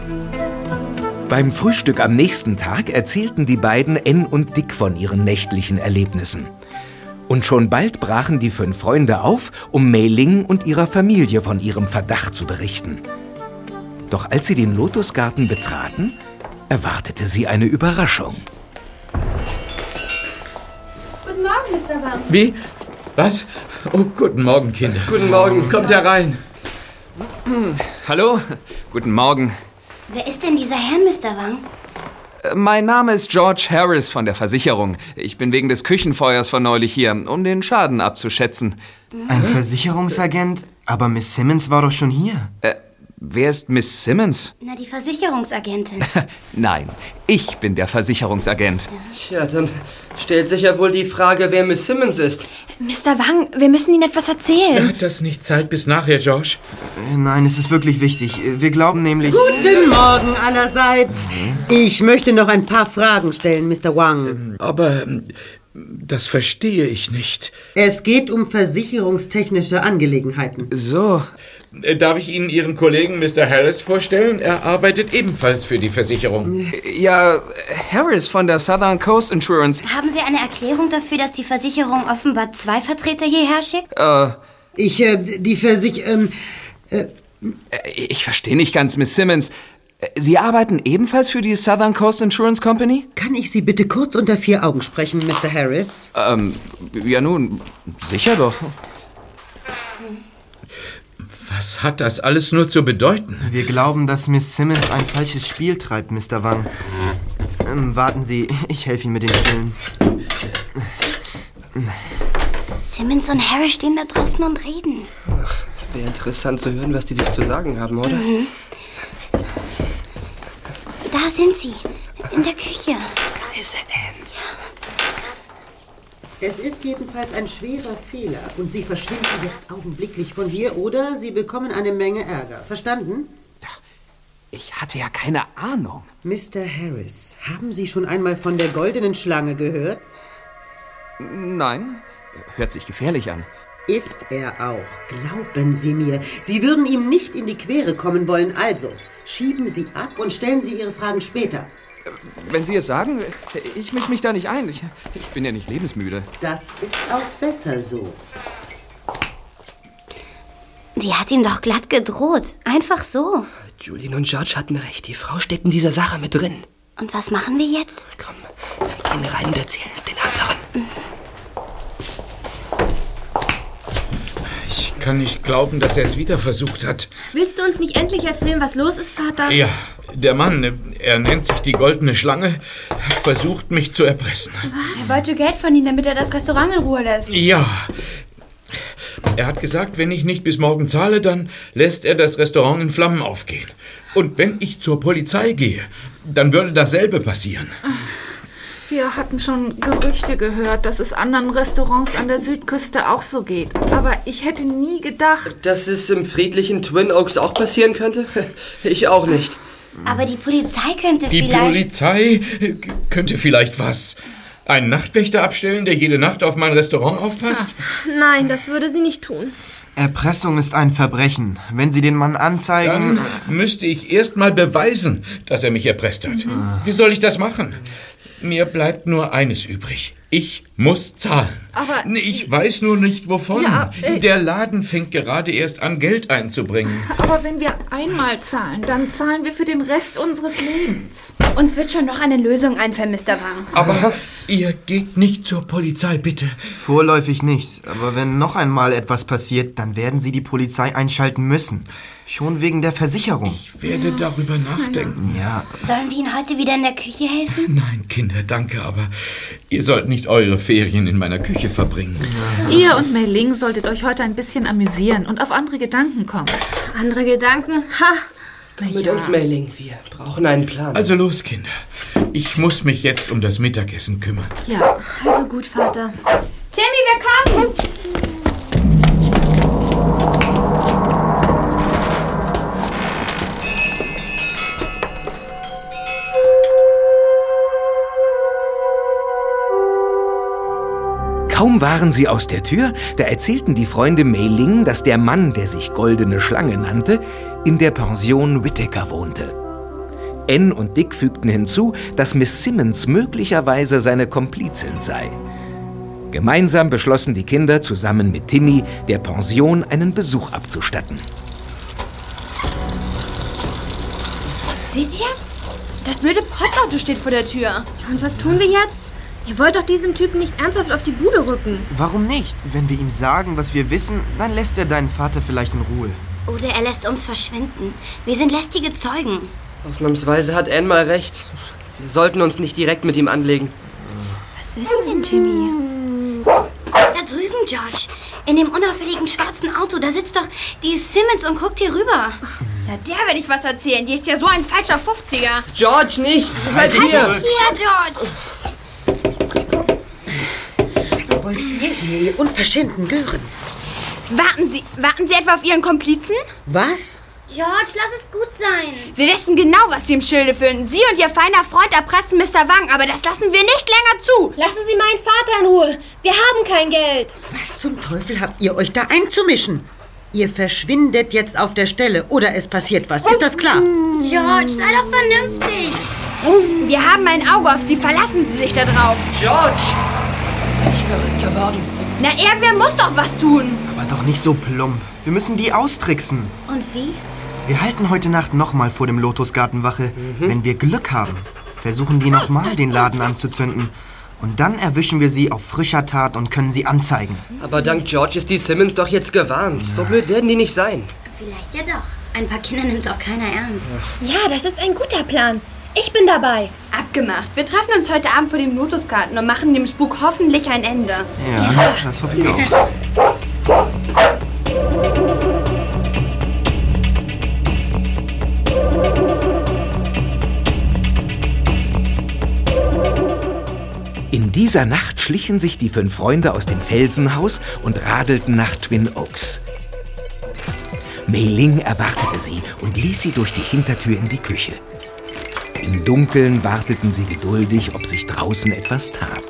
Beim Frühstück am nächsten Tag erzählten die beiden Ann und Dick von ihren nächtlichen Erlebnissen. Und schon bald brachen die 5 Freunde auf, um Mei Ling und ihrer Familie von ihrem Verdacht zu berichten. Doch als sie den Lotusgarten betraten, erwartete sie eine Überraschung. Guten Morgen, Mr. Wang. Wie? Was? Oh, guten Morgen, Kinder. Guten Morgen, kommt herein. Hallo, guten Morgen. Wer ist denn dieser Herr, Mr. Wang? Mein Name ist George Harris von der Versicherung. Ich bin wegen des Küchenfeuers von neulich hier, um den Schaden abzuschätzen. Ein Versicherungsagent? Aber Miss Simmons war doch schon hier. Wer ist Miss Simmons? Na, die Versicherungsagentin. Nein, ich bin der Versicherungsagent. Tja, dann stellt sich ja wohl die Frage, wer Miss Simmons ist. Mr. Wang, wir müssen Ihnen etwas erzählen. Hat das nicht Zeit bis nachher, George? Nein, es ist wirklich wichtig. Wir glauben nämlich... Guten Morgen allerseits. Ich möchte noch ein paar Fragen stellen, Mr. Wang. Aber das verstehe ich nicht. Es geht um versicherungstechnische Angelegenheiten. So. Darf ich Ihnen Ihren Kollegen Mr. Harris vorstellen? Er arbeitet ebenfalls für die Versicherung. Ja, Harris von der Southern Coast Insurance. Haben Sie eine Erklärung dafür, dass die Versicherung offenbar 2 Vertreter hierher schickt? Ich verstehe nicht ganz, Miss Simmons. Sie arbeiten ebenfalls für die Southern Coast Insurance Company? Kann ich Sie bitte kurz unter 4 Augen sprechen, Mr. Harris? Ja nun, sicher doch. Was hat das alles nur zu bedeuten? Wir glauben, dass Miss Simmons ein falsches Spiel treibt, Mr. Wang. Warten Sie, ich helfe Ihnen mit den Stillen. Simmons und Harry stehen da draußen und reden. Ach, wäre interessant zu hören, was die sich zu sagen haben, oder? Mhm. Da sind sie, in der Küche. Ist Ann. Es ist jedenfalls ein schwerer Fehler und Sie verschwinden jetzt augenblicklich von hier oder Sie bekommen eine Menge Ärger. Verstanden? Ich hatte ja keine Ahnung. Mr. Harris, haben Sie schon einmal von der goldenen Schlange gehört? Nein, hört sich gefährlich an. Ist er auch, glauben Sie mir. Sie würden ihm nicht in die Quere kommen wollen, also schieben Sie ab und stellen Sie Ihre Fragen später. Wenn Sie es sagen, ich mische mich da nicht ein. Ich bin ja nicht lebensmüde. Das ist auch besser so. Die hat ihm doch glatt gedroht. Einfach so. Julian und George hatten recht. Die Frau steckt in dieser Sache mit drin. Und was machen wir jetzt? Komm, dann gehen rein und erzählen es den anderen. Ich kann nicht glauben, dass er es wieder versucht hat. Willst du uns nicht endlich erzählen, was los ist, Vater? Ja, der Mann, er nennt sich die Goldene Schlange, hat versucht, mich zu erpressen. Was? Er wollte Geld von Ihnen, damit er das Restaurant in Ruhe lässt. Ja. Er hat gesagt, wenn ich nicht bis morgen zahle, dann lässt er das Restaurant in Flammen aufgehen. Und wenn ich zur Polizei gehe, dann würde dasselbe passieren. Wir hatten schon Gerüchte gehört, dass es anderen Restaurants an der Südküste auch so geht. Aber ich hätte nie gedacht... Dass es im friedlichen Twin Oaks auch passieren könnte? Ich auch nicht. Aber die Polizei könnte Die vielleicht... Polizei könnte vielleicht was? Einen Nachtwächter abstellen, der jede Nacht auf mein Restaurant aufpasst? Nein, das würde sie nicht tun. Erpressung ist ein Verbrechen. Wenn Sie den Mann anzeigen... Dann müsste ich erst mal beweisen, dass er mich erpresst hat. Wie soll ich das machen? Mir bleibt nur eines übrig. Ich muss zahlen. Aber ich weiß nur nicht, wovon. Ja, der Laden fängt gerade erst an, Geld einzubringen. Aber wenn wir einmal zahlen, dann zahlen wir für den Rest unseres Lebens. Uns wird schon noch eine Lösung einfallen, Mr. Wang. Aber ihr geht nicht zur Polizei, bitte. Vorläufig nicht. Aber wenn noch einmal etwas passiert, dann werden Sie die Polizei einschalten müssen. Schon wegen der Versicherung. Ich werde darüber nachdenken. Ja. Sollen wir Ihnen heute wieder in der Küche helfen? Nein, Kinder, danke, aber ihr sollt nicht eure Ferien in meiner Küche verbringen. Ihr und Mei Ling solltet euch heute ein bisschen amüsieren und auf andere Gedanken kommen. Andere Gedanken? Ha! Komm mit uns, Mei Ling. Wir brauchen einen Plan. Also los, Kinder. Ich muss mich jetzt um das Mittagessen kümmern. Ja. Also gut, Vater. Timmy, wir kommen! Kaum waren sie aus der Tür, da erzählten die Freunde Mei Ling, dass der Mann, der sich Goldene Schlange nannte, in der Pension Whittaker wohnte. Anne und Dick fügten hinzu, dass Miss Simmons möglicherweise seine Komplizin sei. Gemeinsam beschlossen die Kinder, zusammen mit Timmy der Pension einen Besuch abzustatten. Seht ihr? Das blöde Postauto steht vor der Tür. Und was tun wir jetzt? Ihr wollt doch diesem Typen nicht ernsthaft auf die Bude rücken. Warum nicht? Wenn wir ihm sagen, was wir wissen, dann lässt er deinen Vater vielleicht in Ruhe. Oder er lässt uns verschwinden. Wir sind lästige Zeugen. Ausnahmsweise hat Anne mal recht. Wir sollten uns nicht direkt mit ihm anlegen. Was ist denn, Timmy? Da drüben, George. In dem unauffälligen schwarzen Auto. Da sitzt doch die Simmons und guckt hier rüber. Na, der werde ich was erzählen. Die ist ja so ein falscher 50er. George, nicht! Bleib hier! Hier, George! Was wollt ihr hier, ihr unverschämten Gören? Warten Sie etwa auf Ihren Komplizen? Was? George, lass es gut sein. Wir wissen genau, was Sie im Schilde führen. Sie und Ihr feiner Freund erpressen Mr. Wang, aber das lassen wir nicht länger zu. Lassen Sie meinen Vater in Ruhe. Wir haben kein Geld. Was zum Teufel habt ihr euch da einzumischen? Ihr verschwindet jetzt auf der Stelle oder es passiert was. Ist das klar? George, sei doch vernünftig. Wir haben ein Auge auf Sie. Verlassen Sie sich da drauf. George! Bin ich verrückt geworden? Na, irgendwer muss doch was tun. Aber doch nicht so plump. Wir müssen die austricksen. Und wie? Wir halten heute Nacht nochmal vor dem Lotusgarten Wache. Wenn wir Glück haben, versuchen die nochmal den Laden anzuzünden. Und dann erwischen wir sie auf frischer Tat und können sie anzeigen. Aber dank George ist die Simmons doch jetzt gewarnt. So blöd werden die nicht sein. Vielleicht ja doch. Ein paar Kinder nimmt auch keiner ernst. Ja, das ist ein guter Plan. Ich bin dabei. Abgemacht. Wir treffen uns heute Abend vor dem Lotusgarten und machen dem Spuk hoffentlich ein Ende. Ja, das hoffe ich auch. In dieser Nacht schlichen sich die 5 Freunde aus dem Felsenhaus und radelten nach Twin Oaks. Mei Ling erwartete sie und ließ sie durch die Hintertür in die Küche. Im Dunkeln warteten sie geduldig, ob sich draußen etwas tat.